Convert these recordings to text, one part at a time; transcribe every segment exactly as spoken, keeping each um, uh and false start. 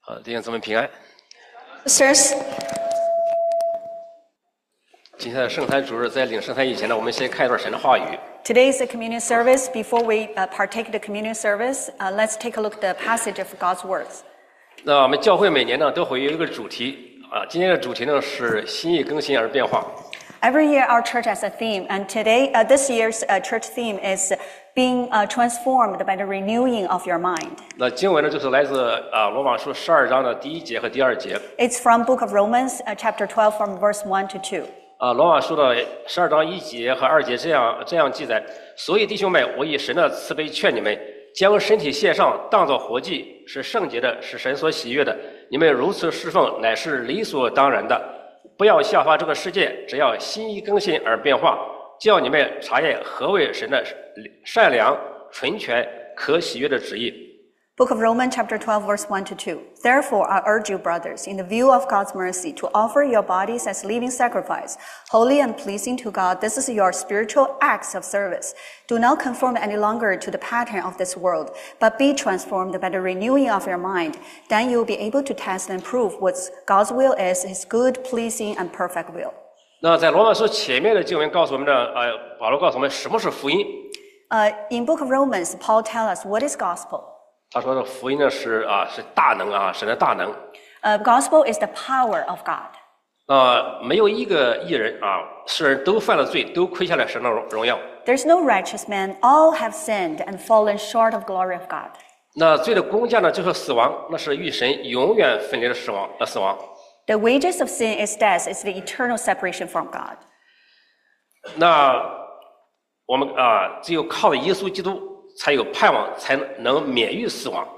好，弟兄姊妹平安。 Sirs, 今天的圣餐主日，在领圣餐以前呢，我们先看一段神的话语。 today is the communion service. Before we uh, partake the communion service, uh, let's take a look at the passage of God's words. 那我们教会每年呢都会有一个主题啊，今天的主题呢是心意更新而变化。 Every year, our church has a theme, and today, uh, this year's uh, church theme is being uh, transformed by the renewing of your mind. 那经文呢就是来自啊罗马书十二章的第一节和第二节。 It's from Book of Romans, uh, chapter twelve, from verse one to two. 啊，罗马书的十二章一节和二节这样这样记载：所以弟兄们，我以神的慈悲劝你们，将身体献上，当作活祭，是圣洁的，是神所喜悦的。你们如此侍奉，乃是理所当然的。不要效法这个世界，只要心意更新而变化，叫你们察验何为神的善良、纯全、可喜悦的旨意。 Book of Romans, chapter twelve, verse one to two. Therefore, I urge you, brothers, in the view of God's mercy, to offer your bodies as living sacrifice, holy and pleasing to God. This is your spiritual acts of service. Do not conform any longer to the pattern of this world, but be transformed by the renewing of your mind. Then you will be able to test and prove what God's will is, His good, pleasing, and perfect will. 那在罗马书前面的经文告诉我们的，呃，保罗告诉我们什么是福音。 Uh, in Book of Romans, Paul tells us what is gospel. 他说的福音呢是啊是大能啊，神的大能。 Uh, gospel is the power of God. 啊，没有一个义人啊，世人都犯了罪，都亏下了神的荣荣耀。 There's no righteous man. All have sinned and fallen short of glory of God. 那罪的工价呢，就是死亡，那是与神永远分离的死亡呃死亡。 The wages of sin is death. It's the eternal separation from God. 那我们啊，只有靠着耶稣基督才有盼望，才能免于死亡。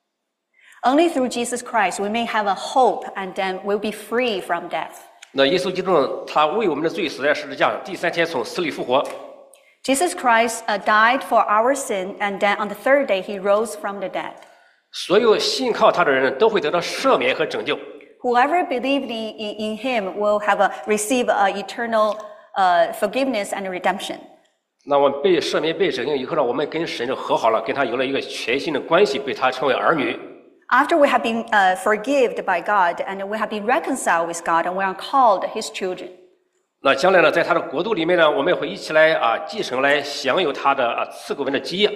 Only through Jesus Christ we may have a hope and then we'll be free from death. 那耶稣基督呢，他为我们的罪死在十字架上，第三天从死里复活。 Jesus Christ uh, died for our sin and then on the third day he rose from the dead. 所有信靠他的人都会得到赦免和拯救。 Whoever believed in, in, in him will have a, receive a eternal uh, forgiveness and redemption. 那我们被赦免、被拯救以后呢，我们跟神就和好了，跟他有了一个全新的关系，被他称为儿女。 After we have been uh, forgiven by God and we have been reconciled with God and we are called His children. 那将来呢，在他的国度里面呢，我们也会一起来啊继承来享有他的啊赐给我们的基业。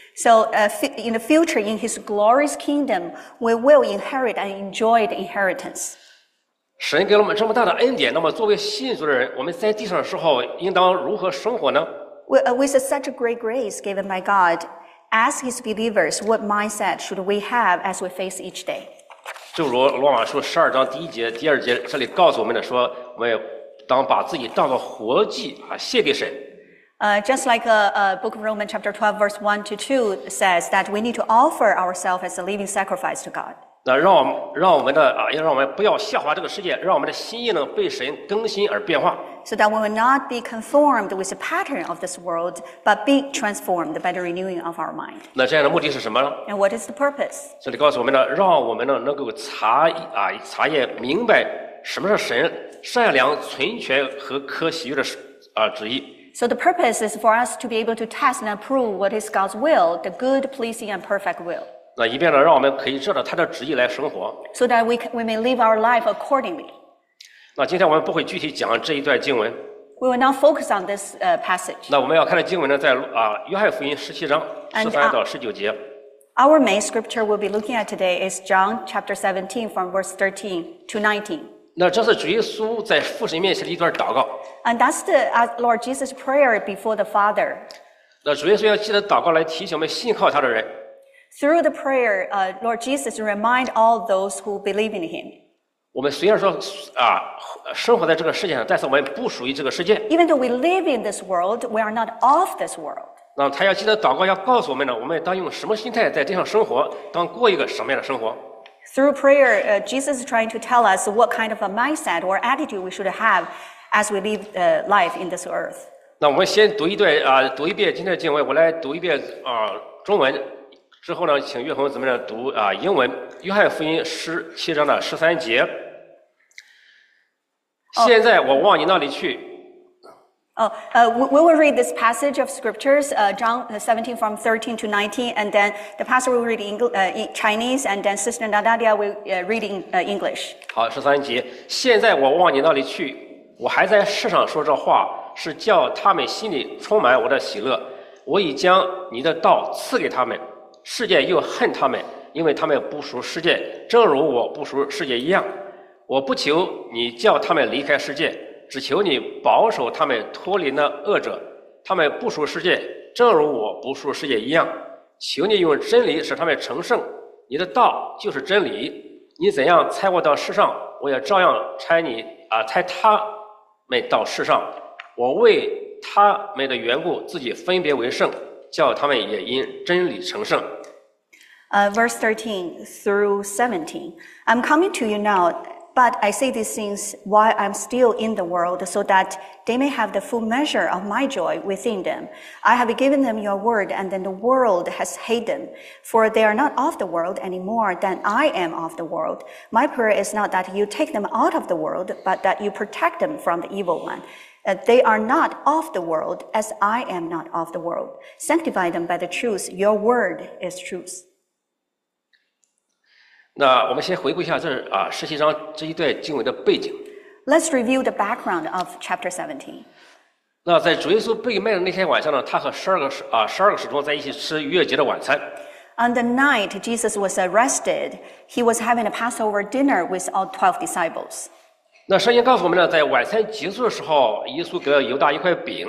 So uh, in the future, in His glorious kingdom, we will inherit and enjoy the inheritance. 神给了我们这么大的恩典，那么作为信主的人，我们在地上的时候应当如何生活呢？ With, uh, with such a great grace given by God, as His believers, what mindset should we have as we face each day? 正如罗马书十二章第一节、第二节这里告诉我们的说，我们当把自己当作活祭啊献给神。 Uh, just like uh, uh, Book of Romans, chapter twelve, verse one to two says that we need to offer ourselves as a living sacrifice to God. 那让我们让我们的啊，要让我们不要效法这个世界，让我们的心意呢被神更新而变化。 So that we will not be conformed with the pattern of this world, but be transformed by the renewing of our mind. 那这样的目的是什么呢？ And what is the purpose? 这里告诉我们呢，让我们呢能够查啊查验明白什么是神善良、纯全和可喜悦的啊旨意。 So the purpose is for us to be able to test and approve what is God's will, the good, pleasing, and perfect will. 那以便呢，让我们可以照着他的旨意来生活。 So that we, can, we may live our life accordingly. 那今天我们不会具体讲这一段经文。 We will not focus on this uh, passage. 那我们要看的经文呢，在啊约翰福音十七章十三到十九节。 Our main scripture we'll be looking at today is John chapter seventeen from verse thirteen to nineteen. 那这是主耶稣在父神面前的一段祷告。 And that's the uh, Lord Jesus' prayer before the Father. 那主耶稣要记得祷告来提醒我们信靠他的人。 Through the prayer, uh, Lord Jesus remind all those who believe in Him. 我们虽然说啊生活在这个世界上，但是我们不属于这个世界。 Even though we live in this world, we are not of this world. 那他要记得祷告，要告诉我们呢，我们当用什么心态在地上生活，当过一个什么样的生活。 Through prayer, uh, Jesus is trying to tell us what kind of a mindset or attitude we should have as we live uh, life in this earth. 那我们先读一段啊，读一遍今天的经文，我来读一遍啊中文，之后呢，请岳红姊妹呢读啊英文。约翰福音十七章的十三节。现在我往你那里去。 Oh, uh, we we will read this passage of scriptures, uh, John seventeen from thirteen to nineteen, and then the pastor will read English, uh, in Chinese, and then Sister Nadadia will uh, read in uh, English. 好，十三节，现在我往你那里去，我还在世上说这话，是叫他们心里充满我的喜乐。我已将你的道赐给他们，世界又恨他们，因为他们不属世界，正如我不属世界一样。我不求你叫他们离开世界，只求你保守他们脱离那恶者。他们不属世界，正如我不属世界一样。求你用真理使他们成圣，你的道就是真理。你怎样差我到世上，我也照样差你啊，差他们到世上。我为他们的缘故，自己分别为圣，叫他们也因真理成圣。 Uh, verse thirteen through seventeen. I'm coming to you now, but I say these things while I'm still in the world, so that they may have the full measure of my joy within them. I have given them your word, and then the world has hated them, for they are not of the world any more than I am of the world. My prayer is not that you take them out of the world, but that you protect them from the evil one. Uh, they are not of the world, as I am not of the world. Sanctify them by the truth. Your word is truth. 那我们先回顾一下这啊十七章这一段经文的背景。 Let's review the background of chapter seventeen. 那在主耶稣被卖的那天晚上呢，他和十二个使啊十二个使徒在一起吃逾越节的晚餐。 On the night Jesus was arrested, he was having a Passover dinner with all twelve disciples. 那圣经告诉我们呢，在晚餐结束的时候，耶稣给了犹大一块饼。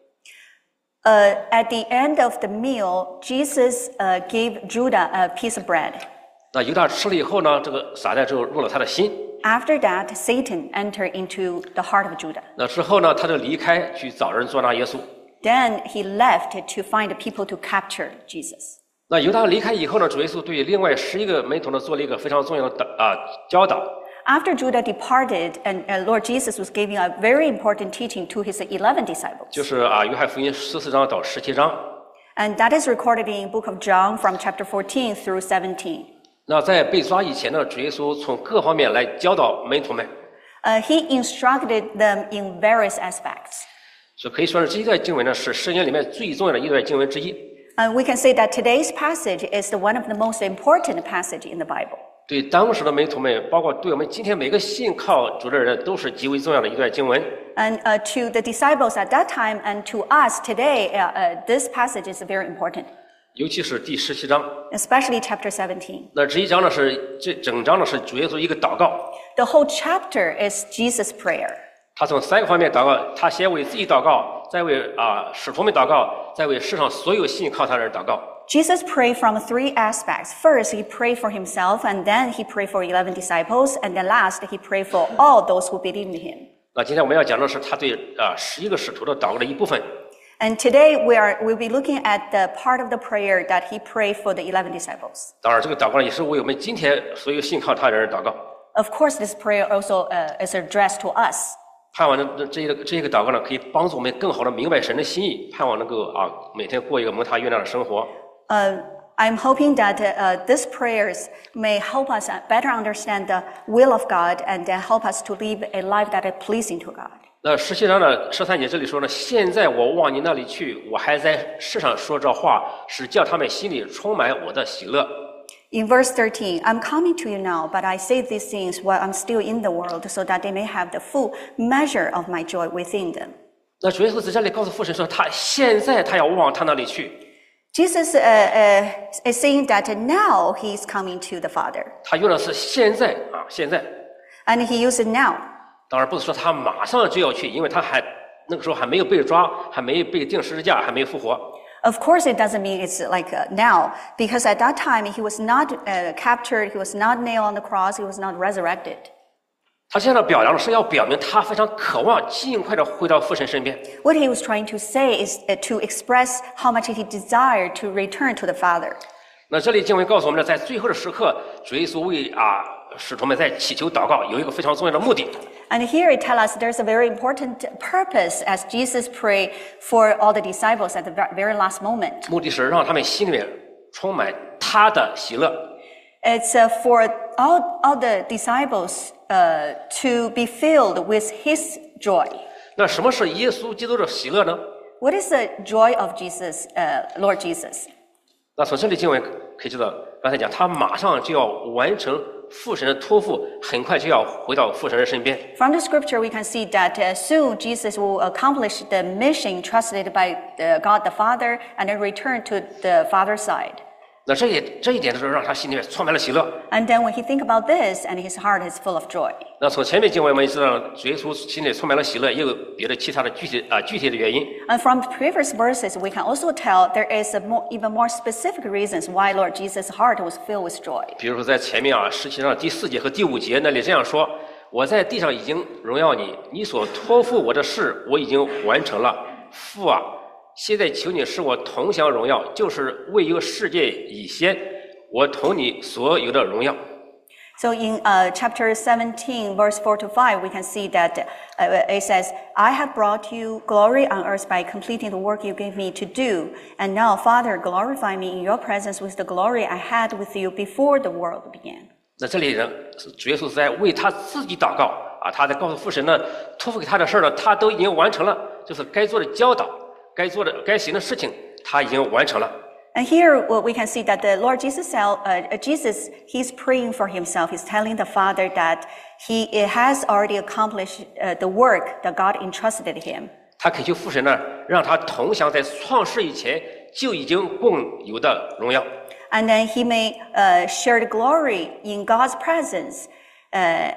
Uh, at the end of the meal, Jesus uh, gave Judah a piece of bread. 那犹大吃了以后呢，这个撒旦就入了他的心。 After that, Satan entered into the heart of Judah. 那之后呢，他就离开去找人捉拿耶稣。 Then he left to find people to capture Jesus. 那犹大离开以后呢，主耶稣对另外十一个门徒呢做了一个非常重要的啊教导。 After Judah departed, and uh, Lord Jesus was giving a very important teaching to his eleven disciples. 就是啊，约翰福音十四章到十七章。 And that is recorded in Book of John from chapter fourteen through seventeen. 那在被抓以前呢，主耶稣从各方面来教导门徒们。 Uh, he instructed them in various aspects. 所以可以说是这一段经文呢，是圣经里面最重要的一段经文之一。 Uh, we can say that today's passage is the one of the most important passage in the Bible. 对当时的门徒们，包括对我们今天每个信靠主的人，都是极为重要的一段经文。 And uh, to the disciples at that time and to us today, uh, uh, this passage is very important. 尤其是第十七章。 Especially chapter seventeen. 那这一章呢是这整章呢是主耶稣一个祷告。 The whole chapter is Jesus' prayer. 他从三个方面祷告，他先为自己祷告，再为啊使徒们祷告，再为世上所有信靠他的人祷告。 Jesus prayed from three aspects. First, he prayed for himself, and then he prayed for eleven disciples, and then last, he prayed for all those who believe in him. 那今天我们要讲的是他对啊十一个使徒的祷告的一部分。 And today we are we'll be looking at the part of the prayer that he prayed for the eleven disciples. 当然，这个祷告呢也是为我们今天所有信靠他的人祷告。 Of course, this prayer also uh, is addressed to us. 盼望这这一个这一个祷告呢，可以帮助我们更好的明白神的心意，盼望能够啊每天过一个蒙他悦纳的生活。 Uh, I'm hoping that uh, these prayers may help us better understand the will of God and uh, help us to live a life that is pleasing to God. 那十七章呢，十三节这里说呢，现在我往你那里去，我还在世上说这话，是叫他们心里充满我的喜乐。 In verse thirteen, I'm coming to you now, but I say these things while I'm still in the world, so that they may have the full measure of my joy within them. 那主耶稣在这里告诉父神说，他现在他要往他那里去。 Jesus uh, uh, is saying that now he is coming to the Father. 他用的是现在啊，现在。 And he used it now. 当然不是说他马上就要去，因为他还那个时候还没有被抓，还没有被钉十字架，还没有复活。 Of course, it doesn't mean it's like uh, now, because at that time he was not uh, captured, he was not nailed on the cross, he was not resurrected. 他现在表扬的是要表明他非常渴望尽快的回到父神身边。 What he was trying to say is uh, to express how much he desired to return to the Father. 那这里经文告诉我们呢，在最后的时刻，主耶稣为啊使徒们在祈求祷告，有一个非常重要的目的。 And here it tells us there's a very important purpose as Jesus prayed for all the disciples at the very last moment. 目的是让他们心里面充满他的喜乐。 It's uh, for all, all the disciples uh, to be filled with his joy. 那什么是耶稣基督的喜乐呢？ What is the joy of Jesus, uh, Lord Jesus? 那从这里经文可以知道，刚才讲他马上就要完成父神的托付，很快就要回到父神的身边。 From the scripture, we can see that uh, soon Jesus will accomplish the mission trusted by uh, God the Father and then return to the Father's side. 那这也这一点的时候，让他心里面充满了喜乐。 And then when he think about this, and his heart is full of joy. 那从前面经文我们也知道，主耶稣心里充满了喜乐，也有别的其他的具体啊具体的原因。 And from the previous verses, we can also tell there is a more, even more specific reasons why Lord Jesus' heart was filled with joy. 比如说在前面啊，十七章第四节和第五节那里这样说：“我在地上已经荣耀你，你所托付我的事我已经完成了。父啊，现在求你使我同享荣耀，就是未有世界以先，我同你所有的荣耀。” So in uh, chapter seventeen, verse four to five, we can see that uh, it says, I have brought you glory on earth by completing the work you gave me to do. And now, Father, glorify me in your presence with the glory I had with you before the world began. 那这里呢，主耶稣在为他自己祷告啊，他在告诉父神呢，托付给他的事儿呢，他都已经完成了，就是该做的教导，该做的该行的事情，他已经完成了。 And here well, we can see that the Lord Jesus, uh, Jesus, he's praying for himself. He's telling the Father that he has already accomplished uh, the work that God entrusted him. 他恳求父神呢，让他同享在创世以前就已经共有的荣耀。 And then he may uh, share the glory in God's presence uh,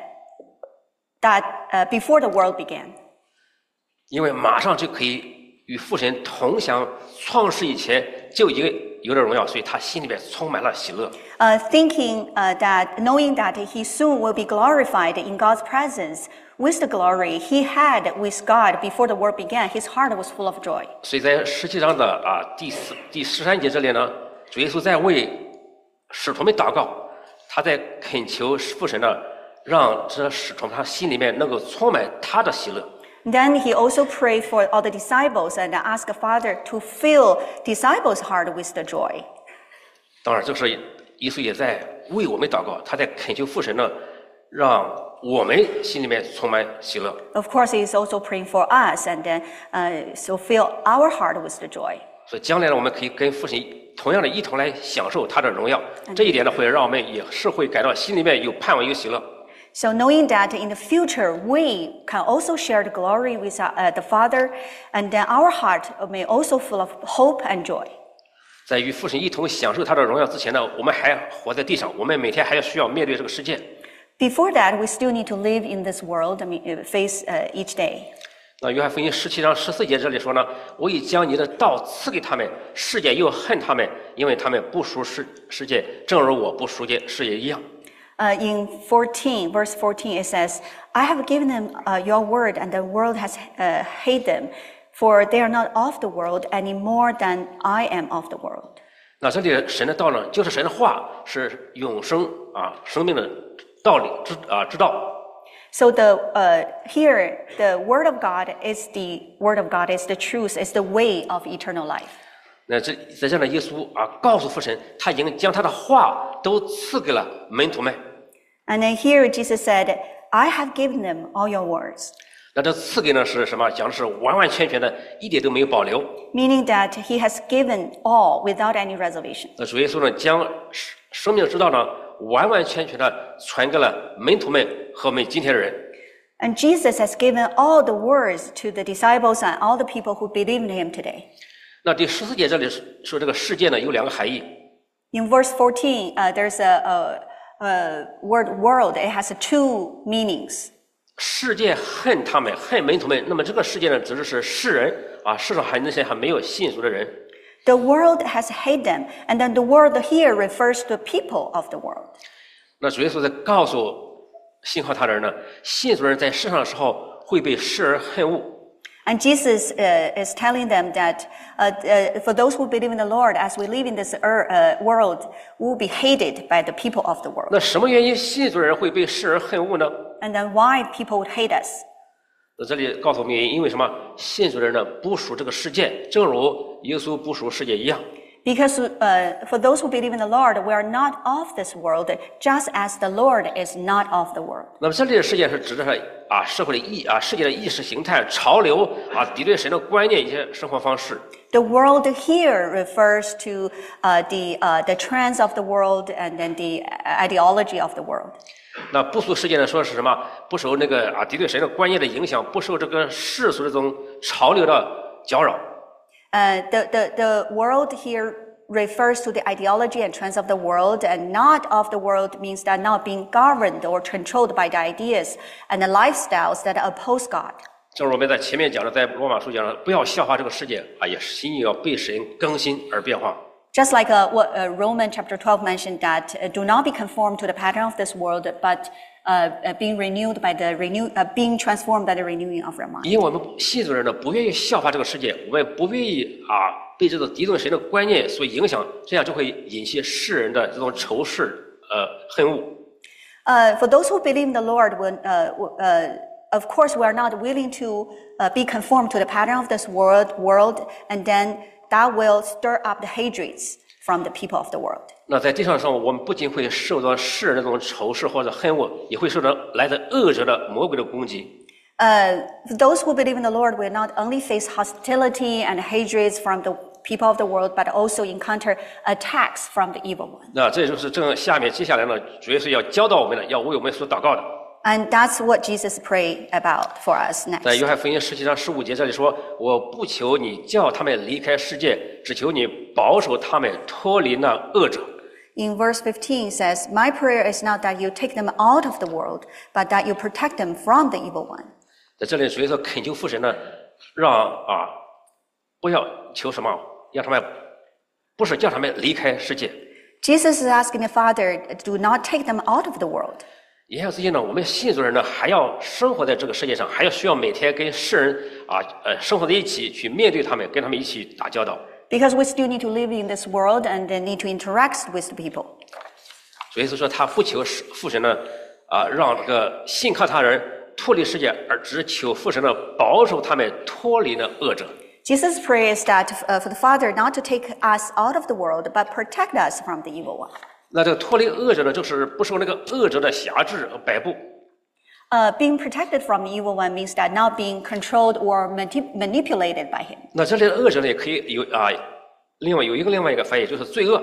that uh, before the world began. 因为马上就可以与父神同享创世以前就已经有的荣耀，所以他心里面充满了喜乐。 Uh, thinking uh, that, knowing that he soon will be glorified in God's presence with the glory he had with God before the world began, his heart was full of joy. 所以在十七章的啊第四第十三节这里呢，主耶稣在为使徒们祷告，他在恳求父神呢，让这使徒们他心里面能够充满他的喜乐。 Then he also prayed for all the disciples and asked the Father to fill disciples' heart with the joy. 当然，这个是耶稣也在为我们祷告，他在恳求父神呢，让我们心里面充满喜乐。 Of course, he is also praying for us and then uh, so fill our heart with the joy. 所以将来呢，我们可以跟父神同样的一同来享受他的荣耀。这一点呢，会让我们也是会感到心里面有盼望、有喜乐。 So knowing that in the future we can also share the glory with uh, the Father, and then our heart may also full of hope and joy. 在与父神一同享受他的荣耀之前呢，我们还活在地上，我们每天还要需要面对这个世界。 Before that, we still need to live in this world, I mean, face uh, each day. 那约翰福音十七章十四节这里说呢，我已将你的道赐给他们，世界又恨他们，因为他们不属世世界，正如我不属界世界一样。 Uh, in fourteen, verse fourteen, it says, I have given them uh, your word, and the world has uh, hated them, for they are not of the world any more than I am of the world. 那这里神的道呢，就是神的话，是永生啊生命的道理之啊之道。 So the uh, here, the word of God is the word of God, is the truth, is the way of eternal life. 那这在这样的耶稣啊，告诉父神，他已经将他的话都赐给了门徒们。 And then here Jesus said, I have given them all your words. 那这赐给呢是什么？讲的是完完全全的，一点都没有保留。 Meaning that he has given all without any reservation. 那主耶稣呢，将生生命之道呢，完完全全的传给了门徒们和我们今天的人。 And Jesus has given all the words to the disciples and all the people who believe in him today. 那第十四节这里说这个世界呢有两个含义。 In verse fourteen, uh, there's a, a, a word world. It has two meanings. 世界恨他们，恨门徒们。那么这个世界呢，指的是世人啊，世上还那些还没有信主的人。 The world has hated them, and then the world here refers to the people of the world. 那主耶稣在告诉信靠他的人呢，信主的人在世上的时候会被世人恨恶。 And Jesus uh, is telling them that uh, uh, for those who believe in the Lord, as we live in this er, uh, world, we will be hated by the people of the world. 那什么原因信主的人会被世人恨恶呢？ And then why people would hate us? 那这里告诉我们原因，因为什么？信主的人呢不属这个世界，正如耶稣不属世界一样。 Because uh, for those who believe in the Lord, we are not of this world, just as the Lord is not of the world. 那么这里的事件是指的是啊社会的意啊世界的意识形态、潮流啊敌对神的观念、一些生活方式。 The world here refers to uh, the uh, the trends of the world and then the ideology of the world. 那不俗世界呢，说是什么？不受那个啊敌对神的观念的影响，不受这个世俗这种潮流的搅扰。 Uh, the, the, the world here refers to the ideology and trends of the world, and not of the world means that not being governed or controlled by the ideas and the lifestyles that oppose God. 正如我们在前面讲的，在罗马书讲的，不要笑话这个世界啊，也心意要被神更新而变化。 Just like uh, what uh, Romans chapter twelve mentioned that uh, do not be conformed to the pattern of this world, but uh, uh, being renewed by the renew, uh, being transformed by the renewing of your mind. 因为我们信主的人呢，不愿意效法这个世界，我们不愿意啊被这种敌对神的观念所影响，这样就会引起世人的这种仇视、呃恨恶。 Uh, for those who believe in the Lord, when, uh, uh, of course, we are not willing to uh, be conformed to the pattern of this world, world, and then that will stir up the hatreds from the people of the world. 那在地上上，我们不仅会受到世人的这种仇视或者恨恶，也会受到来自恶者的魔鬼的攻击。 Uh, for those who believe in the Lord will not only face hostility and hatreds from the people of the world, but also encounter attacks from the evil one. 那这就是正下面接下来呢，主要是要教导我们的，要为我们所祷告的。 And that's what Jesus prayed about for us 在 next. 约翰福音十七章十五节这里说：“我不求你叫他们离开世界，只求你保守他们脱离那恶者。” In verse fifteen says, "My prayer is not that you take them out of the world, but that you protect them from the evil one." 在这里，所以说恳求父神呢，让啊不要求什么，让他们不是叫他们离开世界。 Jesus is asking the Father, do not take them out of the world. 言下之意呢，我们信主人呢，还要生活在这个世界上，还要需要每天跟世人啊呃生活在一起，去面对他们，跟他们一起打交道。 Because we still need to live in this world and then need to interact with the people. 所以说，他不求父神呢啊让这个信靠他人脱离世界，而只求父神呢保守他们脱离了恶者。 Jesus' prayer is that uh, for the Father not to take us out of the world, but protect us from the evil one. 那这个脱离恶者呢，就是不受那个恶者的辖制和摆布。 Uh, being protected from the evil one means that not being controlled or manip- manipulated by him. 那这里的恶者呢，也可以有啊，另外有一个另外一个翻译就是罪恶。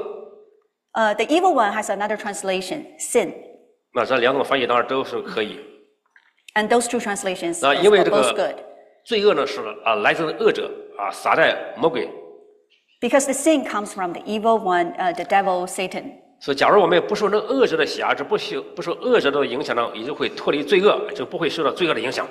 Uh, the evil one has another translation, sin. 那这两种翻译当然都是可以。 And those two translations 那 is 因为这 both 个 good. 罪恶呢是啊来自恶者啊撒旦魔鬼， Because the sin comes from the evil one, uh, the devil, Satan. 所以假如我们不受那恶者的辖制，不受不受恶者的影响呢，也就会脱离罪恶，就不会受到罪恶的影响。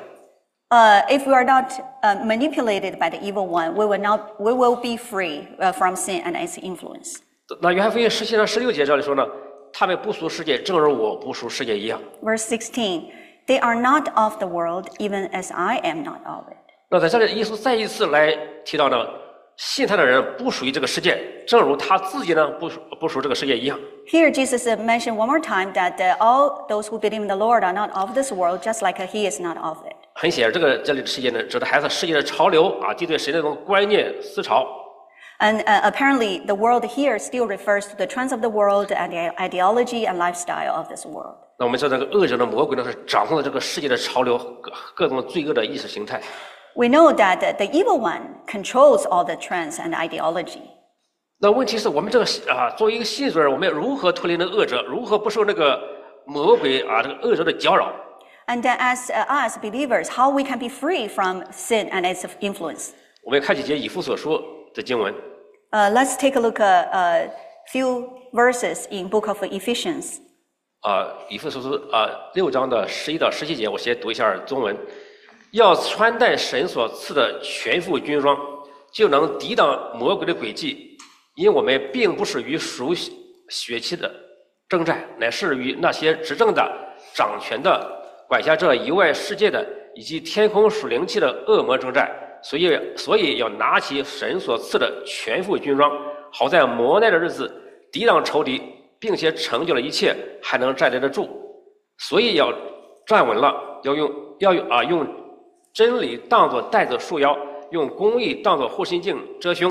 Uh, if we are not uh, manipulated by the evil one, we will not, we will be free uh, from sin and its influence. 那约翰福音十七章十六节这里说呢，他们不属世界，正如我不属世界一样。 Verse sixteen, they are not of the world, even as I am not of it. 那在这里，耶稣再一次来提到呢，信他的人不属于这个世界，正如他自己呢不属不属这个世界一样。 Here, Jesus uh, mentioned one more time that uh, all those who believe in the Lord are not of this world, just like uh, he is not of it. 很显然，这个这里的世界呢，指的还是世界的潮流啊，敌对神的这种观念思潮。 And uh, apparently, the world here still refers to the trends of the world and the ideology and lifestyle of this world. 那我们知道，这个恶者的魔鬼呢，是掌控了这个世界的潮流，各各种罪恶的意识形态。 We know that uh, the evil one controls all the trends and ideology. 那问题是我们这个啊，作为一个信主人，我们如何脱离那恶者？如何不受那个魔鬼啊这个恶者的搅扰？ And then as uh, us believers, how we can be free from sin and its influence. 我们看几节以弗所书的经文。 Uh, let's take a look at a few verses in book of Ephesians. 啊，以弗所书啊六章的十一到十七节，我先读一下中文。要穿戴神所赐的全副军装，就能抵挡魔鬼的诡计。因我们并不是与属血气的征战，乃是与那些执政的、掌权的、管辖这一外世界的，以及天空属灵气的恶魔征战。所以，所以要拿起神所赐的全副军装，好在磨难的日子抵挡仇敌，并且成就了一切，还能站立得住。所以要站稳了，要用要用啊用真理当作带子束腰，用公义当作护心镜遮胸，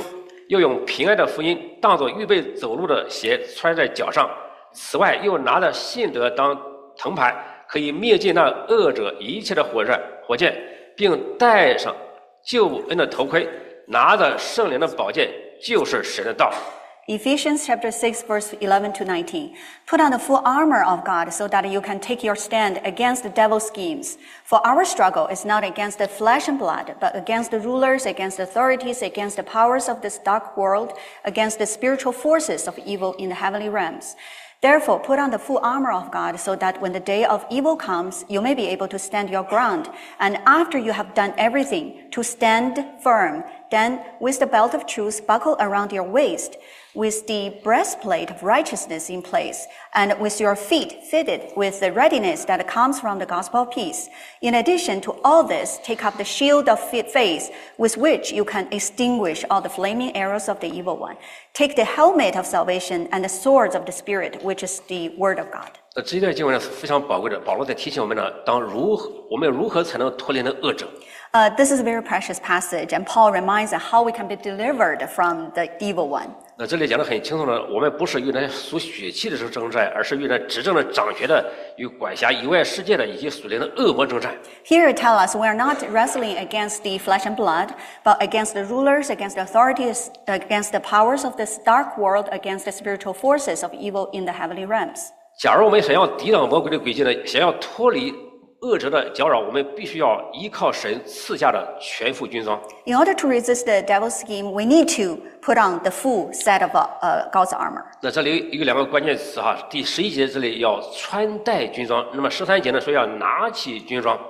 又用平安的福音当作预备走路的鞋穿在脚上。此外，又拿着信德当藤牌，可以灭尽那恶者一切的火箭，火箭，并戴上救恩的头盔，拿着圣灵的宝剑，就是神的道。 Ephesians chapter six, verse eleven to nineteen. Put on the full armor of God so that you can take your stand against the devil's schemes. For our struggle is not against the flesh and blood, but against the rulers, against the authorities, against the powers of this dark world, against the spiritual forces of evil in the heavenly realms. Therefore, put on the full armor of God so that when the day of evil comes, you may be able to stand your ground. And after you have done everything, to stand firm. Then, with the belt of truth buckled around your waist, with the breastplate of righteousness in place, and with your feet fitted with the readiness that comes from the gospel of peace. In addition to all this, take up the shield of faith, with which you can extinguish all the flaming arrows of the evil one. Take the helmet of salvation and the swords of the Spirit, which is the word of God. 那这一段经文呢是非常宝贵的，保罗在提醒我们呢，当如何我们如何才能脱离那恶者。 Uh, this is a very precious passage, and Paul reminds us how we can be delivered from the evil one. 那这里讲得很清楚呢，我们不是与那属血气的时候征战，而是与那执政的、掌权的、与管辖以外世界的以及属灵的恶魔征战。 Here it tells us we are not wrestling against the flesh and blood, but against the rulers, against the authorities, against the powers of this dark world, against the spiritual forces of evil in the heavenly realms. 假如我们想要抵挡魔鬼的诡计呢，想要脱离恶者的搅扰，我们必须要依靠神赐下的全副军装。 In order to resist the devil's scheme, we need to put on the full set of uh, God's armor. 那这里有两个关键词哈，第十一节这里要穿戴军装，那么十三节呢说要拿起军装。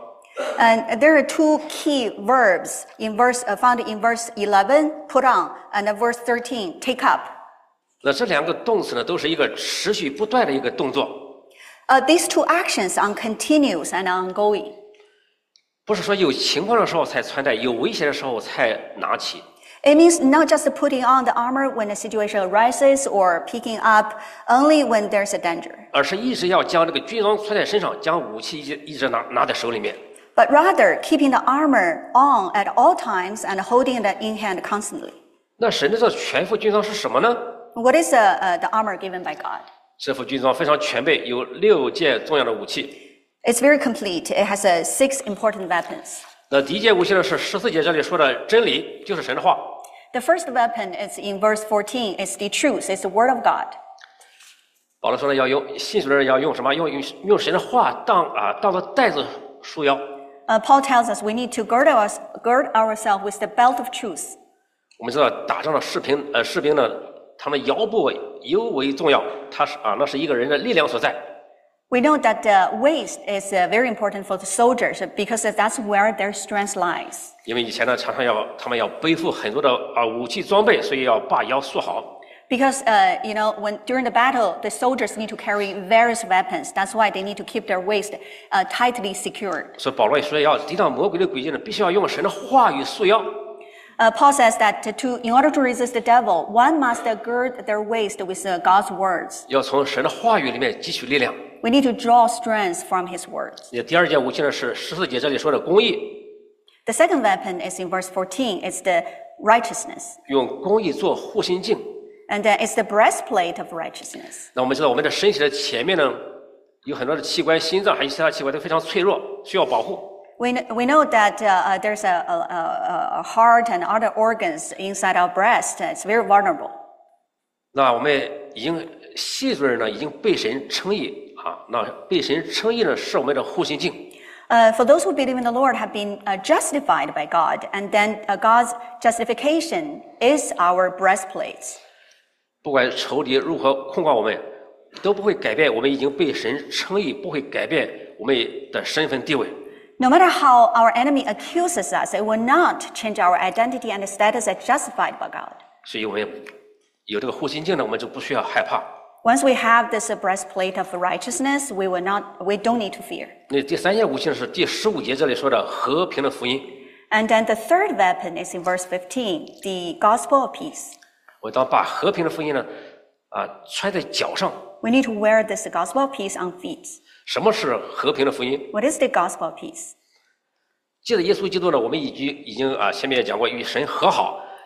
And there are two key verbs in verse uh, found in verse eleven, put on, and verse thirteen, take up. 那这两个动词呢，都是一个持续不断的一个动作。 Uh, these two actions are continuous and ongoing. 不是说有情况的时候才穿戴，有危险的时候才拿起。 It means not just putting on the armor when a situation arises or picking up only when there's a danger. 而是一直要将这个军装穿在身上，将武器一直一直拿拿在手里面。 But rather, keeping the armor on at all times and holding it in hand constantly. 那神的这全副军装是什么呢？ What is the, uh, the armor given by God? 这副军装非常全备，有六件重要的武器。 It's very complete. It has uh, six important weapons. 那第一件武器呢是十四节这里说的真理，就是神的话。 The first weapon is in verse fourteen. It's the truth. It's the word of God. 保罗说呢，要用信主的人要用什么？用用用神的话当啊当做带子束腰。 Uh, Paul tells us we need to gird, our, gird ourselves with the belt of truth. 我们知道打仗的士兵呃士兵呢，他们腰部尤为重要，他是啊那是一个人的力量所在。 We know that the waist is uh, very important for the soldiers because that's where their strength lies. 因为以前呢，常常要他们要背负很多的啊武器装备，所以要把腰束好。 Because uh, you know, when during the battle, the soldiers need to carry various weapons. That's why they need to keep their waist uh, tightly secured. 所以保罗也说，要抵挡魔鬼的诡计呢，必须要用神的话语束腰。 Uh, Paul says that to, in order to resist the devil, one must gird their waist with uh, God's words. 要从神的话语里面汲取力量。 We need to draw strength from His words. 那第二件武器呢是十四节这里说的公义。 The second weapon is in verse fourteen. It's the righteousness. 用公义做护心镜。 And uh, it's the breastplate of righteousness. 那我们知道，我们的身体的前面呢，有很多的器官，心脏还有其他器官都非常脆弱，需要保护。 We know, we know that uh, uh, there's a, a, a heart and other organs inside our breast. It's very vulnerable. 那我们已经信主的人呢，已经被神称义啊。那被神称义呢，是我们的护心镜。 Uh, for those who believe in the Lord have been uh, justified by God, and then uh, God's justification is our breastplates. 不管仇敌如何控告我们，都不会改变我们已经被神称义，不会改变我们的身份地位。 No matter how our enemy accuses us, it will not change our identity and status as justified by God. 所以我们有这个护心镜呢，我们就不需要害怕。 Once we have this uh, breastplate of righteousness, we will not, we don't need to fear. 那第三件武器呢是第十五节这里说的和平的福音。 And then the third weapon is in verse fifteen, the gospel of peace. 我当把和平的福音呢，啊，穿在脚上。 We need to wear this gospel of peace on feet. 什么是和平的福音？ What is the gospel of peace? 借着耶稣基督呢，我们已经已经啊，前面也讲过，与神和好，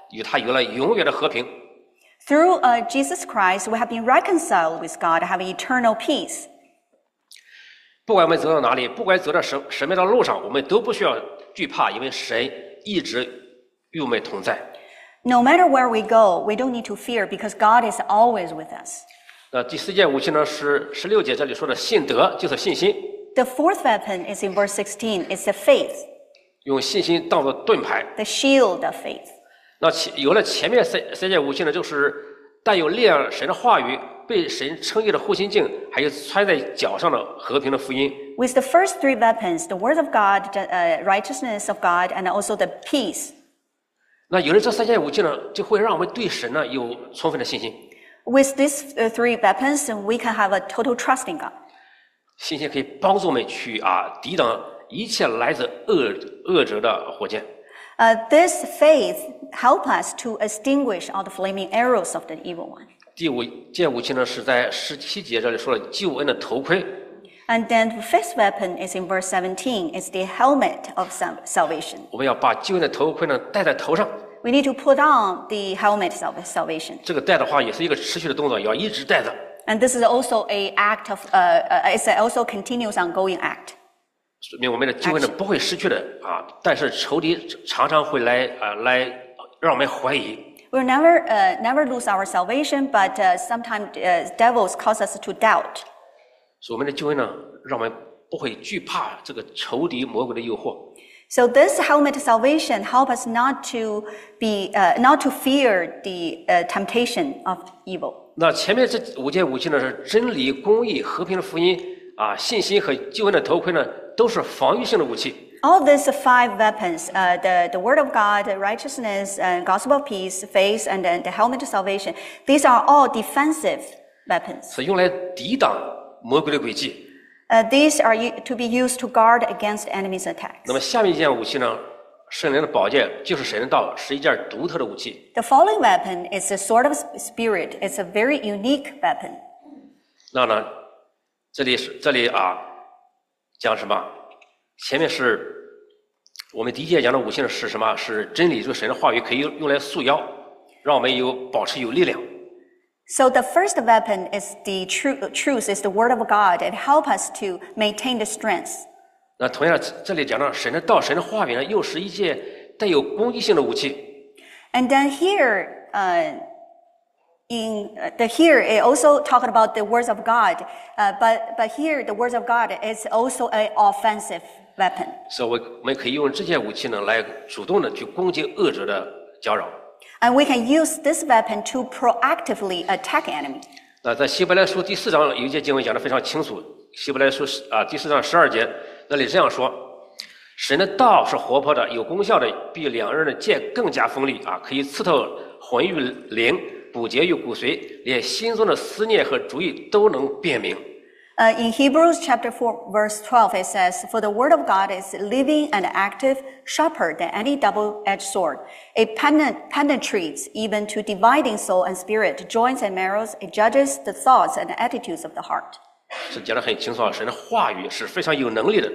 与他有了永远的和平。 Through uh, Jesus Christ, we have been reconciled with God, having eternal peace. 不管我们走到哪里，不管走到什什么样的路上，我们都不需要惧怕，因为神一直与我们同在。 No matter where we go, we don't need to fear because God is always with us. 那第四件武器呢是十六节这里说的信德，就是信心， The fourth weapon is in verse sixteen. It's the faith, 用信心当作盾牌。 the shield of faith. 那前有了前面三三件武器呢，就是带有力量神的话语，被神称义的护心镜，还有穿在脚上的和平的福音。 With the first three weapons, the word of God, the uh, righteousness of God, and also the peace. 那有了这三件武器呢，就会让我们对神呢有充分的信心。 With these uh, three weapons, we can have a total trust in God. 信心可以帮助我们去啊抵挡一切来自恶恶者的火箭。 Uh, this faith help us to extinguish all the flaming arrows of the evil one. 第五件武器呢是在十七节这里说了救恩的头盔。 And then the fifth weapon is in verse seventeen. It's the helmet of sal- salvation. 我们要把救恩的头盔呢戴在头上。 We need to put on the helmet of salvation. 这个戴的话也是一个持续的动作，要一直戴着。 And this is also a act of, uh, uh, it's also continuous ongoing act. 说明我们的救恩呢不会失去的啊，但是仇敌常常会来啊来让我们怀疑。 We'll never, uh, never lose our salvation, but uh, sometimes uh, devils cause us to doubt. 所以我们的救恩呢，让我们不会惧怕这个仇敌魔鬼的诱惑。 So this helmet salvation help us not to be, uh, not to fear the uh, temptation of evil. 那前面这五件武器呢，是真理、公义、和平的福音啊，信心和救恩的头盔呢，都是防御性的武器。 All these five weapons, uh, the, the word of God, the righteousness, uh, gospel of peace, faith, and then the helmet of salvation, these are all defensive weapons. 是用来抵挡魔鬼的诡计。 Uh, these are u- to be used to guard against enemies' attacks. 那么下面一件武器呢，圣灵的宝剑就是神的道，是一件独特的武器。 The following weapon is the sword of spirit. It's a very unique weapon. 那呢，这里是这里啊，讲什么？前面是我们第一节讲的武器呢是什么？是真理，就是神的话语可以用用来束腰，让我们有保持有力量。 So the first weapon is the tru- truth, is the word of God. It helps us to maintain the strength. 那同样，这里讲到神的道、神的话语呢，又是一件带有攻击性的武器。 And then here, uh, in uh, the here, it also talking about the words of God. Uh, but but here, the words of God is also an offensive weapon. 所以我我们可以用这件武器呢，来主动的去攻击恶者的搅扰。 And we can use this weapon to proactively attack enemy. 那在希伯来书第四章有一节经文讲得非常清楚，希伯来书啊第四章十二节那里这样说：神的道是活泼的，有功效的，比两刃的剑更加锋利啊，可以刺透魂与灵，补节于骨髓，连心中的思念和主意都能辨明。 Uh, in Hebrews chapter four, verse twelve, it says, "For the word of God is living and active, sharper than any double-edged sword. It penet- penetrates even to dividing soul and spirit, joints and marrows. It judges the thoughts and attitudes of the heart." 是讲得很清楚啊，神的话语是非常有能力的。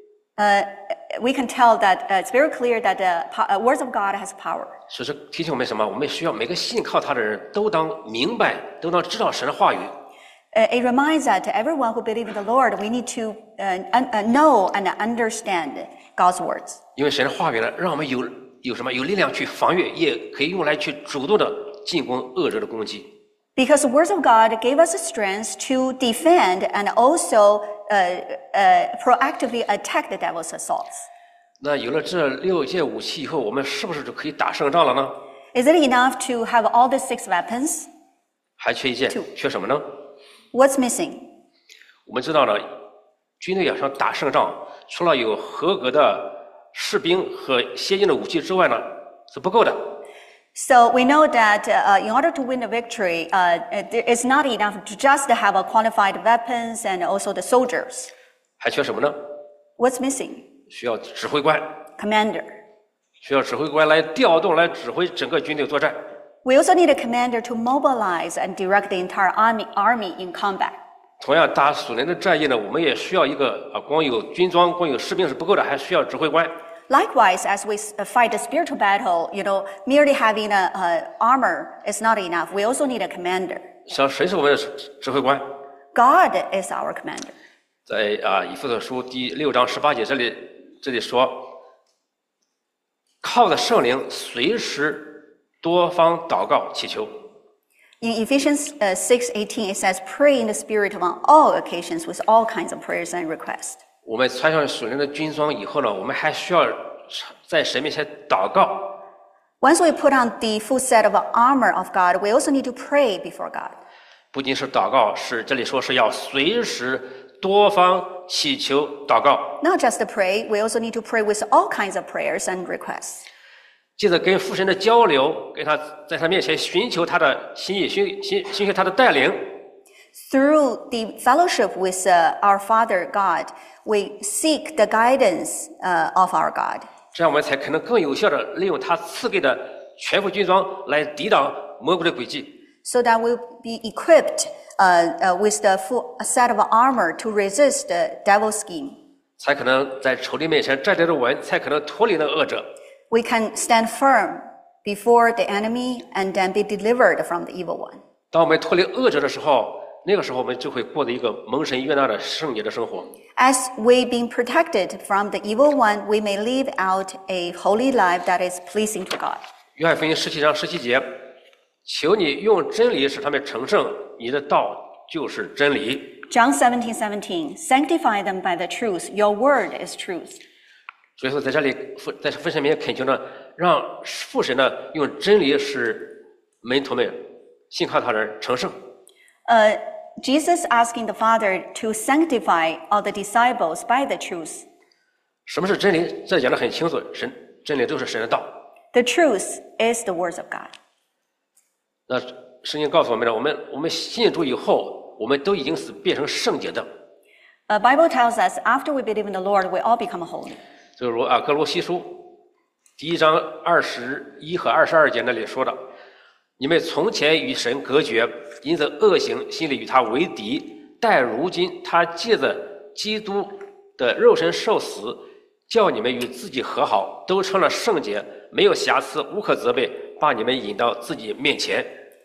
Uh, we can tell that uh, it's very clear that the po- uh, words of God has power. 所以说提醒我们什么？我们需要每个信靠他的人都当明白，都当知道神的话语。 Uh, it reminds that to everyone who believes in the Lord, we need to uh, un- uh, know and understand God's words. 因为神的话语呢，让我们有有什么有力量去防御，也可以用来去主动的进攻恶者的攻击。 Because the words of God gave us the strength to defend and also uh, uh, proactively attack the devil's assaults. 那有了这六件武器以后，我们是不是就可以打胜仗了呢？ Is it enough to have all the six weapons? 还缺一件 Two， 缺什么呢？ What's missing? 我们知道呢，军队要想打胜仗，除了有合格的士兵和先进的武器之外呢，是不够的。 So we know that uh, in order to win a victory, uh, it's not enough to just have a qualified weapons and also the soldiers. 还缺什么呢？ What's missing? 需要指挥官， Commander. 需要指挥官来调动、来指挥整个军队作战。 We also need a commander to mobilize and direct the entire army, army in combat. 同样，打属灵的战役呢，我们也需要一个啊，光有军装、光有士兵是不够的，还需要指挥官。 Likewise, as we fight a spiritual battle, you know, merely having a, a armor is not enough. We also need a commander. 像神是我们的指挥官。 God is our commander. 在啊以弗所书第六章十八节这里这里说，靠着圣灵随时多方祷告祈求。 In Ephesians uh, six eighteen, it says, "Pray in the Spirit on all occasions with all kinds of prayers and requests." 我们穿上属灵的军装以后呢，我们还需要在神面前祷告。 Once we put on the full set of armor of God, we also need to pray before God. 不仅是祷告，是这里说是要随时多方祈求祷告。 Not just to pray, we also need to pray with all kinds of prayers and requests. 借着跟父神的交流，跟他在他面前寻求他的心意，寻寻寻求他的带领。 Through the fellowship with uh, our Father God, we seek the guidance uh, of our God. 这样我们才可能更有效的利用他赐给的全副军装来抵挡魔鬼的诡计。 So that we'll be equipped uh, uh, with the full set of armor to resist the devil's scheme. 才可能在仇敌面前站得住稳，才可能脱离那恶者。 We can stand firm before the enemy and then be delivered from the evil one. 当我们脱离恶者的时候，那个时候我们就会过得一个蒙神悦纳的圣洁的生活。 As we being protected from the evil one, we may live out a holy life that is pleasing to God. 约翰福音十七章十七节，求你用真理使他们成圣，你的道就是真理。 John seventeen seventeen, sanctify them by the truth. Your word is truth. 所以说，在这里父在父神面前恳求呢，让父神呢用真理使门徒们信靠他的人成圣。 Uh, Jesus asking the Father to sanctify all the disciples by the truth. 什么是真理？这讲得很清楚，神真理就是神的道。 The truth is the words of God. 那圣经告诉我们呢，我们我们信主以后，我们都已经是变成圣洁的。 The Bible tells us after we believe in the Lord, we all become holy. 就如啊，哥罗西书第一章二十一和二十二节那里说的：“你们从前与神隔绝，因着恶行，心里与他为敌；但如今他借着基督的肉身受死，叫你们与自己和好，都成了圣洁，没有瑕疵，无可责备，把你们引到自己面前。”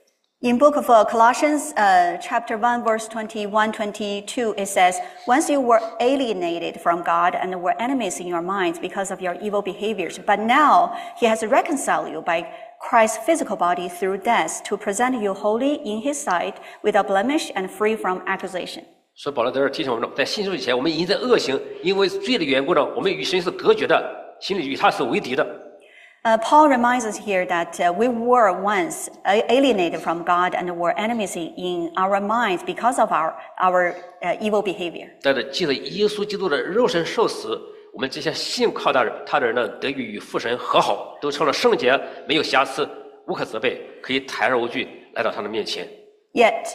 In book of uh, Colossians, uh, chapter one, verse twenty-one, twenty-two, it says, "Once you were alienated from God and were enemies in your minds because of your evil behaviors, but now He has reconciled you by Christ's physical body through death to present you holy in His sight, without blemish and free from accusation." 所以保罗在这儿提醒我们，在信主以前，我们因着恶行，因为罪的缘故呢，我们与神是隔绝的，心里与他是为敌的。 Uh, Paul reminds us here that uh, we were once alienated from God and were enemies in our minds because of our, our uh, evil behavior. 但是借着耶稣基督的肉身受死，我们这些信靠他的他的人呢，得以与父神和好，都成了圣洁，没有瑕疵，无可责备，可以坦然无惧来到他的面前。 Yet,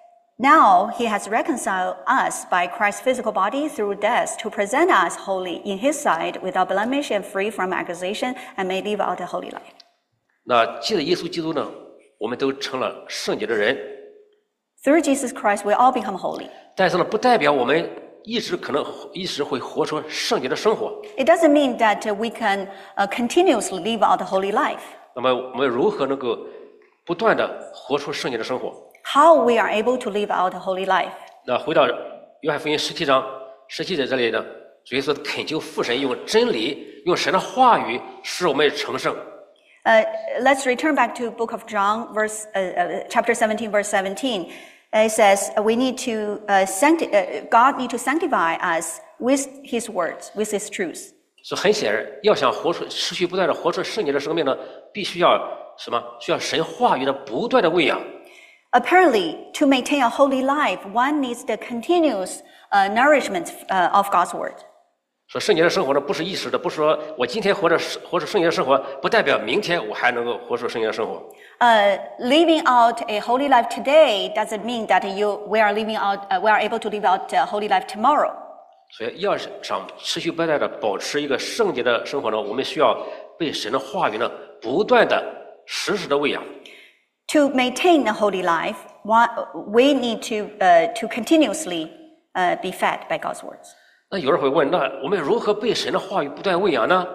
now He has reconciled us by Christ's physical body through death to present us holy in His sight, without blemish and free from accusation, and may live out a holy life. 那借着耶稣基督呢，我们都成了圣洁的人。 Through Jesus Christ, we all become holy. 但是呢，不代表我们一直可能一直会活出圣洁的生活。 It doesn't mean that uh, we can uh, continuously live out a holy life. 那么我们如何能够不断的活出圣洁的生活？ How we are able to live out a holy life? 那回到约翰福音十七章十七节这里呢，主耶稣恳求父神用真理，用神的话语使我们成圣。 Uh, let's return back to book of John, verse uh, uh, chapter seventeen, verse seventeen. Uh, it says uh, we need to uh, sancti- uh, God need to sanctify us with His words, with His truth. 所以很显然，要想活出持续不断的活出圣洁的生命呢，必须要什么？需要神话语的不断的喂养。 Apparently, to maintain a holy life, one needs the continuous uh, nourishment uh, of God's word. 说圣洁的生活呢，不是一时的，不是说我今天活着活出圣洁的生活，不代表明天我还能够活出圣洁的生活。 Uh, living out a holy life today doesn't mean that you we are living out uh, we are able to live out a holy life tomorrow. 所以，要是想持续不断的保持一个圣洁的生活呢，我们需要被神的话语呢不断的、实时的喂养。 To maintain a holy life, one, we need to uh, to continuously uh, be fed by God's words. 那有人会问，那我们如何被神的话语不断喂养呢？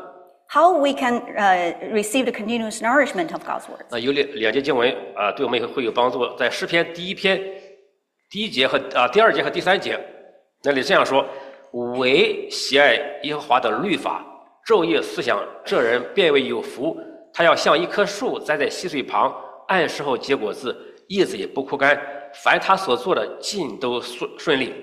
how we can uh, receive the continuous nourishment of God's word. 那有两两节经文啊，对我们会有帮助。在诗篇第一篇第一节和啊第二节和第三节，那里这样说：唯喜爱耶和华的律法，昼夜思想，这人便为有福。他要像一棵树栽在溪水旁，按时候结果子，叶子也不枯干。凡他所做的，尽都顺顺利。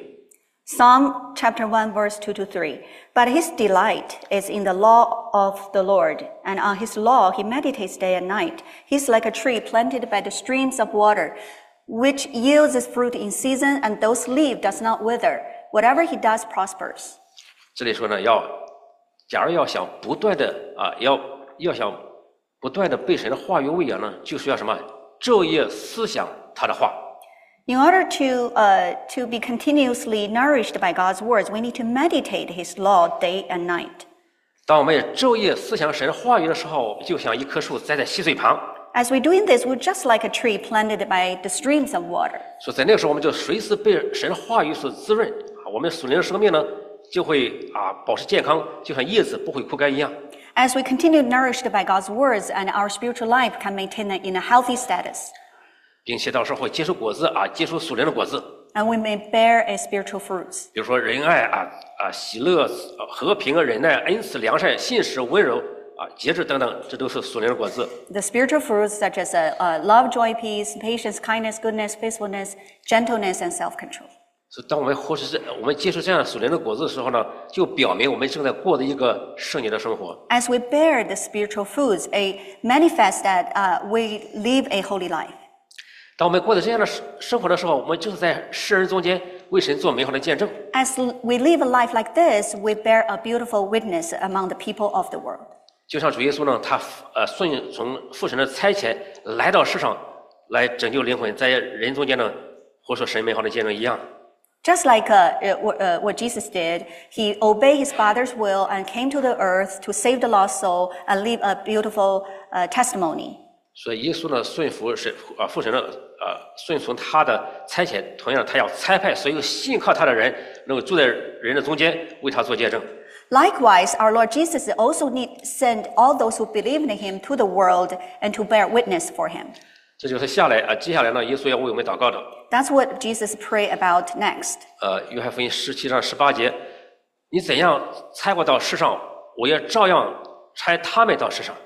Psalm chapter one, verse two to three. But his delight is in the law of the Lord, and on his law he meditates day and night. He's like a tree planted by the streams of water, which yields its fruit in season, and those leaf does not wither. Whatever he does prospers. 这里说呢，要假如要想不断的啊，要要想不断的被神的话语喂养呢，就是要什么？昼夜思想他的话。 In order to, uh, to be continuously nourished by God's words, we need to meditate his law day and night. 当我们昼夜思想神话语的时候，就像一棵树栽在溪水旁。 As we're doing this, we're just like a tree planted by the streams of water. 所以在那个时候，我们就随时被神的话语所滋润，我们属灵的生命呢就会啊保持健康，就像叶子不会枯干一样。 As we continue nourished by God's words, and our spiritual life can maintain it in a healthy status. 并且到时候会结出果子啊，结出属灵的果子。 And we may bear a spiritual fruits. 比如说仁爱啊啊喜乐、和平啊忍耐、恩慈、良善、信实、温柔啊节制等等，这都是属灵的果子。 The spiritual fruits such as uh, uh, love, joy, peace, patience, kindness, goodness, faithfulness, gentleness, and self-control. 所以当我们获取这我们接触这样属灵的果子的时候呢，就表明我们正在过的一个圣洁的生活。 As we bear the spiritual fruits, a manifest that uh, we live a holy life. 当我们过的这样的生活的时候，我们就是在世人中间为神做美好的见证。 As we live a life like this, we bear a beautiful witness among the people of the world. 就像主耶稣呢，他呃顺从父神的差遣来到世上，来拯救灵魂，在人中间呢活出神美好的见证一样。 Just like uh, uh, what Jesus did, he obeyed his Father's will and came to the earth to save the lost soul and leave a beautiful uh, testimony. 所以耶稣呢顺服神啊父神的呃顺从他的差遣，同样他要差派所有信靠他的人，能够住在人的中间，为他做见证。 Likewise, our Lord Jesus also need send all those who believe in him to the world and to bear witness for him. 这就是下来啊，接下来呢，耶稣要为我们祷告的。 That's what Jesus prayed about next. 呃，约翰福音十七章十八节，你怎样差我到世上，我也照样差他们到世上。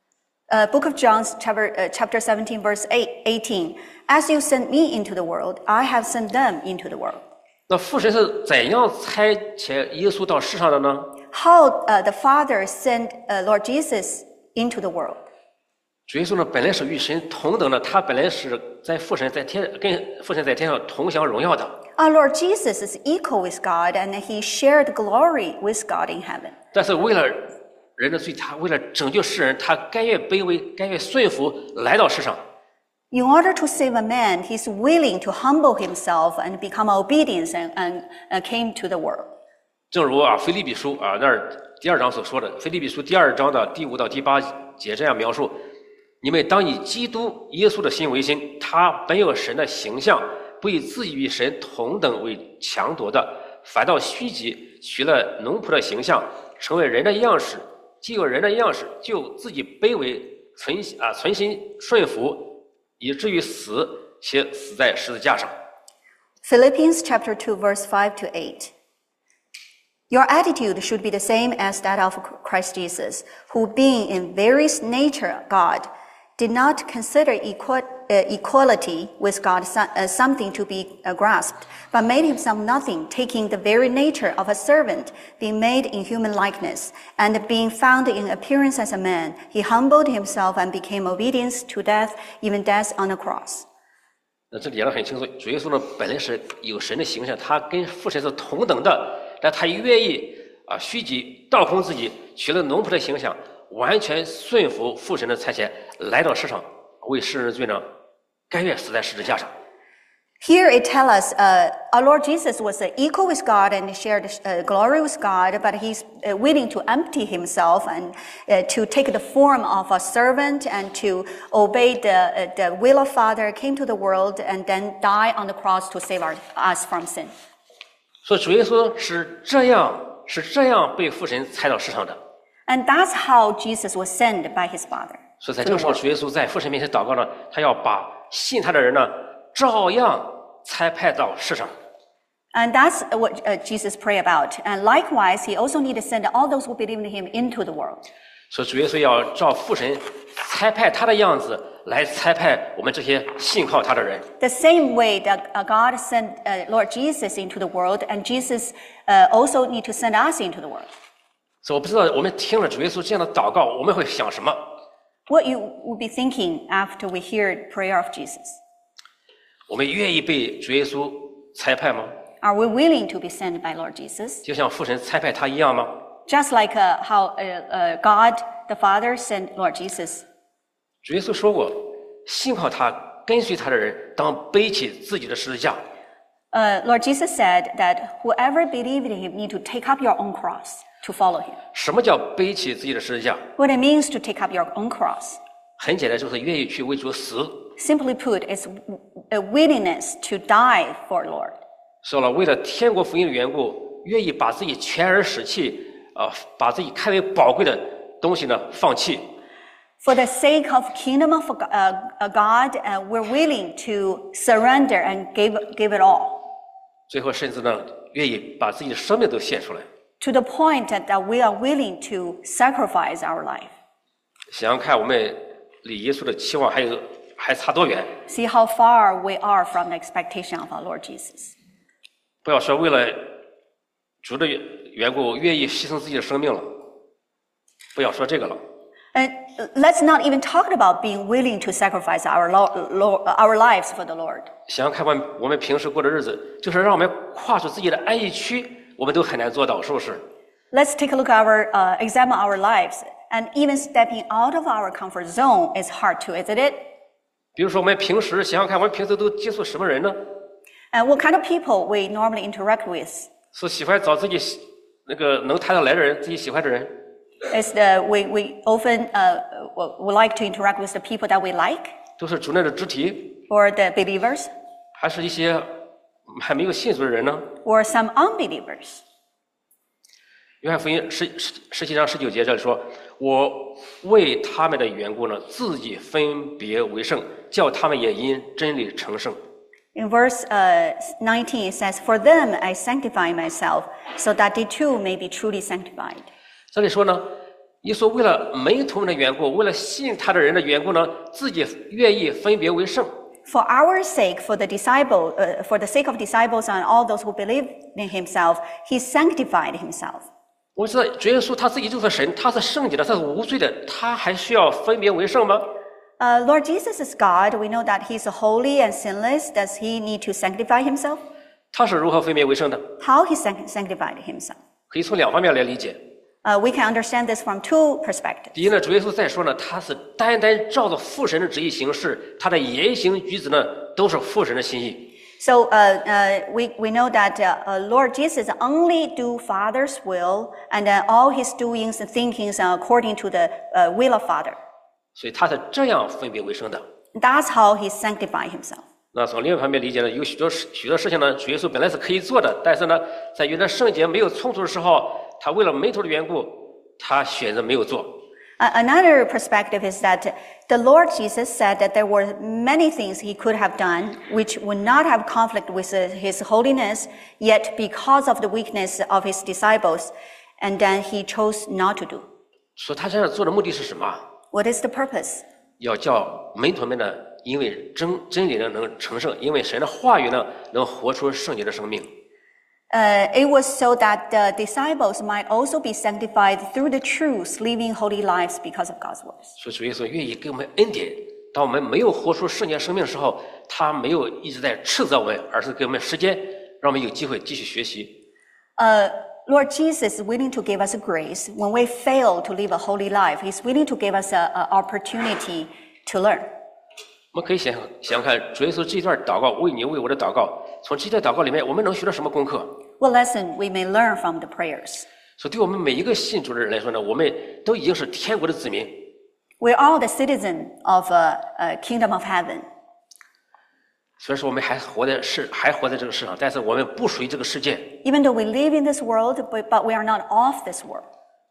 Uh, Book of John, chapter, uh, chapter seventeen, verse eight, eighteen. As you sent me into the world, I have sent them into the world. 那父神是怎样差遣耶稣到世上的呢？ How uh, the Father sent uh, Lord Jesus into the world. 主耶稣呢，本来是与神同等的，他本来是在父神在天跟父神在天上同享荣耀的。 Our Lord Jesus is equal with God, and he shared glory with God in heaven. 但是为了人的罪，他为了拯救世人，他甘愿卑微，甘愿顺服，来到世上。 In order to save a man, he's willing to humble himself and become obedient and, and uh, came to the world. 正如啊，腓立比书啊那儿第二章所说的，腓立比书第二章的第五到第八节这样描述：你们当以基督耶稣的心为心，他本有神的形象，不以自己与神同等为强夺的，反倒虚己，取了奴仆的形象，成为人的样式。既有人的样式，就自己卑微，存啊存心顺服，以至于死，且死在十字架上。 Philippians chapter two, verse five to eight. Your attitude should be the same as that of Christ Jesus, who being in very nature God, did not consider equal, uh, equality with God so, uh, something to be uh, grasped, but made himself nothing, taking the very nature of a servant, being made in human likeness, and being found in appearance as a man, he humbled himself and became obedient to death, even death on the cross. 那这里讲得很清楚，主耶稣呢本来是有神的形象，他跟父神是同等的，但他愿意啊虚己，倒空自己，取了奴仆的形象。完全顺服父神的差遣，来到世上，为世人的罪呢，甘愿死在十字架上。 Here it tells us uh, our Lord Jesus was uh, equal with God and shared uh, glory with God, but he's uh, willing to empty himself and uh, to take the form of a servant and to obey the, uh, the will of Father, came to the world and then die on the cross to save our, us from sin. 所以主耶稣是这样是这样被父神差到世上的。 And that's how Jesus was sent by his Father. 所以在这个时候，主耶稣在父神面前祷告呢，他要把信他的人呢，照样差派到世上。 And that's what uh, Jesus prayed about. And likewise, he also needed to send all those who believe in him into the world. 所以主耶稣要照父神差派他的样子来差派我们这些信靠他的人。 The same way that uh, God sent uh, Lord Jesus into the world, and Jesus uh, also need to send us into the world. 所以我不知道我们听了主耶稣这样的祷告，我们会想什么？ What you would be thinking after we hear prayer of Jesus? 我们愿意被主耶稣差派吗？ Are we willing to be sent by Lord Jesus? 就像父神差派他一样吗？ Just like uh, how uh, uh, God the Father sent Lord Jesus. 主耶稣说过，信靠他、跟随他的人，当背起自己的十字架。 Uh, Lord Jesus said that whoever believed in him need to take up your own cross to follow him. 什么叫背起自己的十字架？ What it means to take up your own cross. 很简单，就是愿意去为主死。 Simply put, it's a willingness to die for Lord. 说了，为了天国福音的缘故，愿意把自己全然使弃，啊、呃，把自己看为宝贵的东西呢放弃。 For the sake of kingdom of uh, God, uh, we're willing to surrender and give give it all. 最后甚至呢，愿意把自己的生命都献出来。 To the point that, that we are willing to sacrifice our life. 想想看，我们离耶稣的期望还有还差多远？ See how far we are from the expectation of our Lord Jesus. 不要说为了主的缘故愿意牺牲自己的生命了，不要说这个了。 And let's not even talk about being willing to sacrifice our lo- lo- our lives for the Lord. 想想看，我们我们平时过的日子，就是让我们跨出自己的安逸区，我们都很难做到，是不是？ Let's take a look at our uh, examine our lives, and even stepping out of our comfort zone is hard to, isn't it? 比如说，我们平时想想看，我们平时都接触什么人呢？ And what kind of people we normally interact with? 是喜欢找自己喜那个能谈得来的人，自己喜欢的人， Is the we we often uh, we like to interact with the people that we like, 都是主内的肢体， or the believers, 还是一些还没有信主的人呢？ or some unbelievers. 约翰福音十十十七章十九节这里说：“我为他们的缘故呢，自己分别为圣，叫他们也因真理成圣。” In verse uh, nineteen, it says, "For them I sanctify myself, so that they too may be truly sanctified." 这里说呢，耶稣为了门徒们的缘故，为了信他的人的缘故呢，自己愿意分别为圣。 For our sake, for the disciple, uh, for the sake of disciples and all those who believe in himself, he sanctified himself. 我们知道主耶稣他自己就是神，他是圣洁的，他是无罪的，他还需要分别为圣吗？ Uh, Lord Jesus is God. We know that he's holy and sinless. Does he need to sanctify himself? 他是如何分别为圣的？ How he sanct- sanctified himself? 可以从两方面来理解。 Uh, we can understand this from two perspectives. 第一呢，主耶稣在说呢，他是单单照着父神的旨意行事，他的言行举止呢，都是父神的心意。 So uh, uh, we, we know that uh, uh, Lord Jesus only do Father's will, and uh, all his doings and thinkings are according to the uh, will of Father. 所以他是这样分别为圣的。 That's how he sanctified himself. 那从另一方面理解呢，有许多事许多事情呢，主耶稣本来是可以做的，但是呢，在与那圣洁没有冲突的时候，他为了门徒的缘故，他选择没有做。 Uh, another perspective is that the Lord Jesus said that there were many things he could have done which would not have conflict with uh, his holiness, yet because of the weakness of his disciples, and then he chose not to do. 说他这样做的目的是什么？ What is the purpose? 要叫门徒们呢，因为真真理呢能成圣，因为神的话语呢能活出圣洁的生命。 Uh, it was so that the disciples might also be sanctified through the truth, living holy lives because of God's words. 所以主耶稣愿意给我们恩典，当我们没有活出圣洁生命的时候，他没有一直在斥责我们，而是给我们时间，让我们有机会继续学习。 Uh, Lord Jesus is willing to give us a grace when we fail to live a holy life. He's willing to give us an opportunity to learn. 我们可以想想看，主耶稣这一段祷告，为你为我的祷告，从这段祷告里面，我们能学到什么功课？ What lesson we may learn from the prayers? 所以，对我们每一个信主的人来说呢，我们都已经是天国的子民。 We're all the citizen of a, a kingdom of heaven. 虽然说我们还活在世，还活在这个世上，但是我们不属于这个世界。 Even though we live in this world, but, but we are not of this world.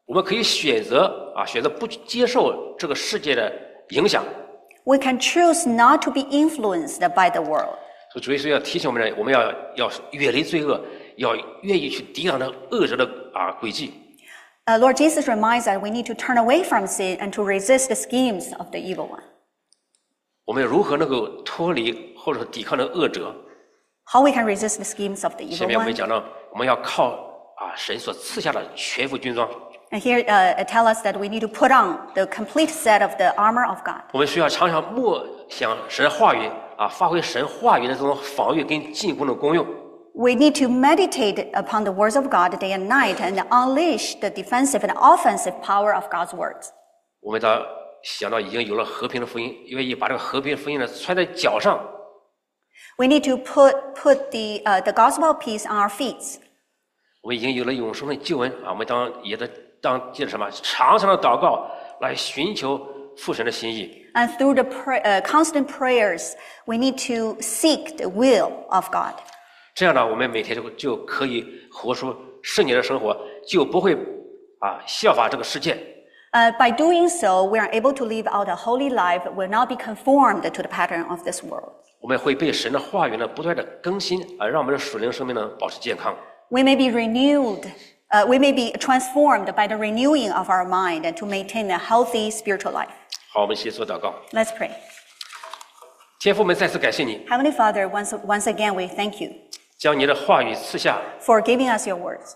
我们可以选择啊，选择不接受这个世界的影响。 We can choose not to be influenced by the world. 所以主耶稣要提醒我们呢，我们要要远离罪恶，要愿意去抵挡那恶者的啊诡计。 Uh, Lord Jesus reminds that we need to turn away from sin and to resist the schemes of the evil one. 我们如何能够脱离或者说抵抗那恶者？ How we can resist the schemes of the 前 evil 面我们 one. 讲到，我们要靠啊神所赐下的全副军装。 And here uh, it tells us that we need to put on the complete set of the armor of God. 我们需要常常默想神话语啊，发挥神话语的这种防御跟进攻的功用。 We need to meditate upon the words of God day and night and unleash the defensive and offensive power of God's words. 我们当想到已经有了和平的福音，愿意把这个和平福音呢穿在脚上。 We need to put, put the, uh, the gospel of peace on our feet. 我们已经有了永生的救恩啊，我们当也得当借着什么常常的祷告来寻求父神的心意。 And through the pray, uh, constant prayers, we need to seek the will of God. 这样呢，我们每天就就可以活出圣洁的生活，就不会啊效法这个世界。 Uh, by doing so, we are able to live out a holy life, will not be conformed to the pattern of this world. 我们会被神的话语呢不断的更新，啊，让我们的属灵生命呢保持健康。 We may be renewed, uh, we may be transformed by the renewing of our mind and to maintain a healthy spiritual life. 好，我们一起做祷告。 Let's pray. 天父，我们再次感谢你， Heavenly Father, once, once again, we thank you 将你的话语赐下， for giving us your words.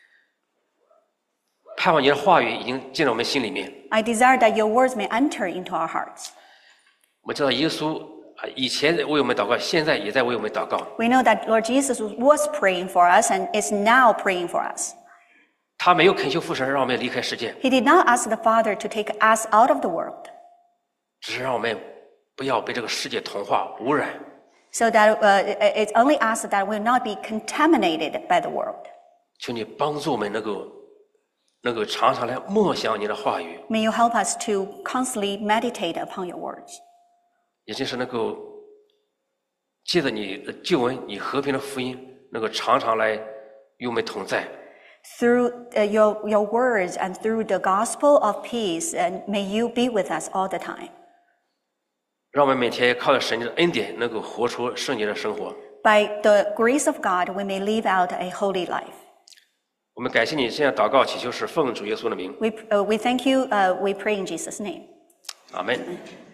盼望你的话语已经进到我们心里面。 I desire that your words may enter into our hearts. 我们知道耶稣啊以前为我们祷告，现在也在为我们祷告。 We know that Lord Jesus was praying for us and is now praying for us. 他没有恳求父神让我们离开世界， He did not ask the Father to take us out of the world, 只是让我们不要被这个世界同化污染。 so that uh, it's only asked that we will not be contaminated by the world. 求你帮助我们能够能够常常来默想你的话语， May you help us to constantly meditate upon your words, 也就是能够借着你的救恩、你和平的福音，能够常常来与我们同在。 through uh, your, your words and through the gospel of peace, and may you be with us all the time. 让我们每天靠着神的恩典，能够活出圣洁的生活。 By the grace of God, we may live out a holy life. 我们感谢你，这样祷告祈求是奉主耶稣的名， We, uh, we thank you, uh, we pray in Jesus' name. 阿门。